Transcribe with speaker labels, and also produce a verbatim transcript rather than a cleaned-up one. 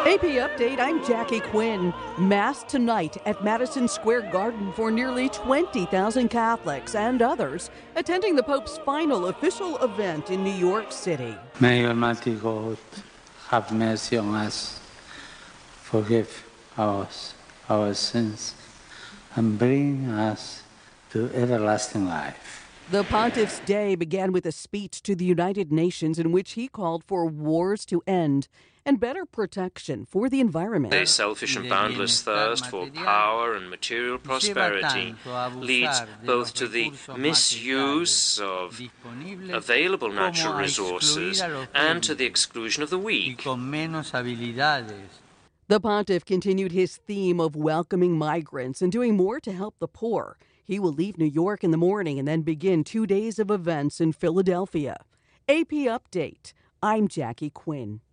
Speaker 1: A P Update, I'm Jackie Quinn. Mass tonight at Madison Square Garden for nearly twenty thousand Catholics and others attending the Pope's final official event in New York City.
Speaker 2: May Almighty God have mercy on us, forgive us our sins, and bring us to everlasting life.
Speaker 1: The Pontiff's Day began with a speech to the United Nations in which he called for wars to end and better protection for the environment.
Speaker 3: A selfish and boundless thirst for power and material prosperity leads both to the misuse of available natural resources and to the exclusion of the weak.
Speaker 1: The Pontiff continued his theme of welcoming migrants and doing more to help the poor. He will leave New York in the morning and then begin two days of events in Philadelphia. A P Update, I'm Jackie Quinn.